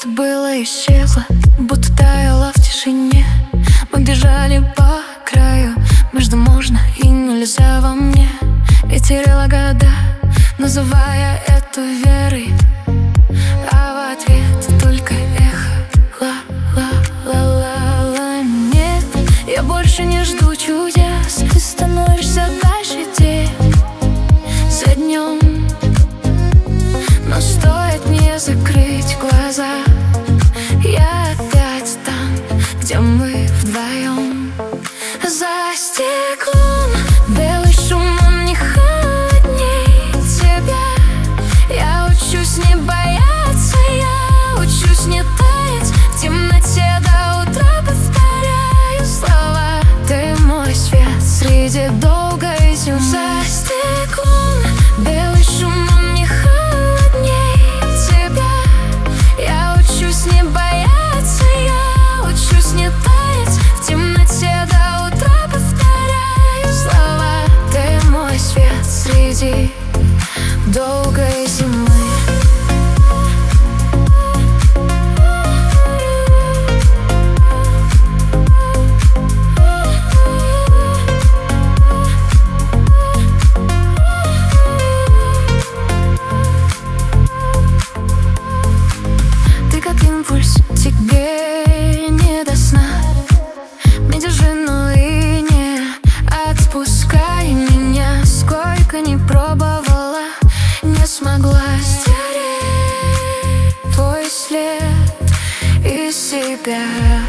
что было, исчезло, будто таяло в тишине. Мы бежали по краю между можно и нельзя во мне. Я теряла года, называя это верой, а в ответ только эхо. Ла-ла-ла-ла. Нет, я больше не жду чудес. Ты становишься дальше день за днем, но стоит мне закрыть глаза, я опять там, где мы вдвоем. За стеклом белый шум, он не холодней тебя. Я учусь не бояться, я учусь не таять в темноте до утра, повторяю слова. Ты мой свет среди долгой зимы. За стеклом белый шум, он не холодней тебя. Я учусь не бояться, я учусь не таять в темноте до утра, повторяю слова. Ты мой свет среди долгой зимы. Ты как импульс, тебе не до сна. Меня держи, но и не отпускай меня. Сколько не пробовала, не смогла стереть твой след из себя.